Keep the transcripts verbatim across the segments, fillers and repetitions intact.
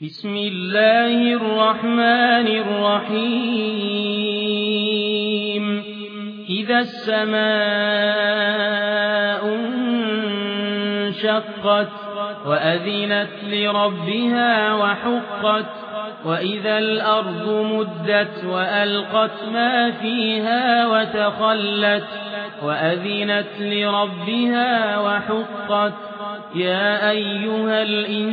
بسم الله الرحمن الرحيم إذا السماء انشقت وأذنت لربها وحقت وإذا الأرض مدت وألقت ما فيها وتخلت وأذنت لربها وحقت يا أيها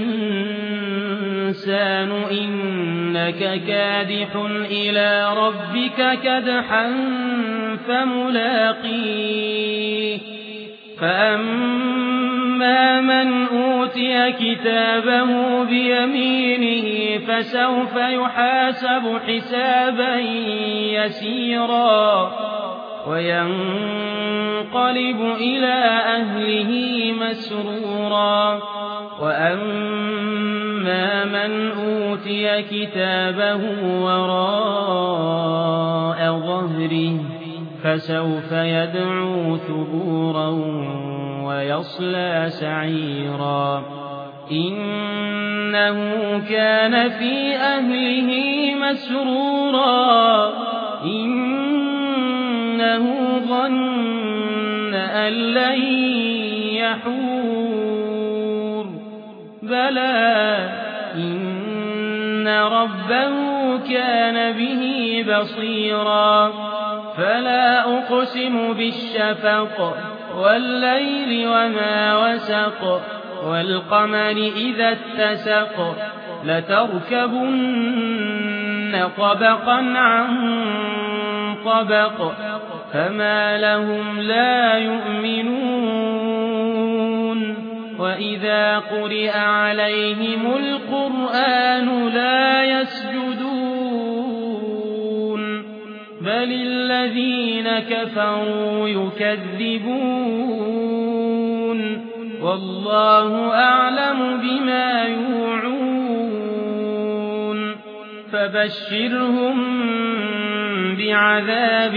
الإنسان إنك كادح إلى ربك كدحا فملاقيه فأما من أوتي كتابه بيمينه فسوف يحاسب حسابا يسيرا وينقلب إلى أهله مسرورا وأما من أوتي كتابه وراء ظهره فسوف يدعو ثبورا ويصلى سعيرا إنه كان في أهله مسرورا إنه ظن أن لن يحور بلى إن ربه كان به بصيرا فلا أقسم بالشفق والليل وما وسق والقمر إذا اتسق لتركبن طبقا عن طبق فما لهم لا يؤمنون وإذا قرئ عليهم القرآن لا يسجدون بل الذين كفروا يكذبون والله أعلم بما يوعون فبشرهم بعذاب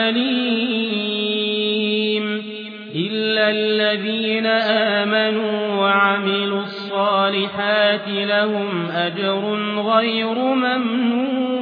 أليم إلا الذين آمنوا وعملوا الصالحات لهم أجر غير ممنون.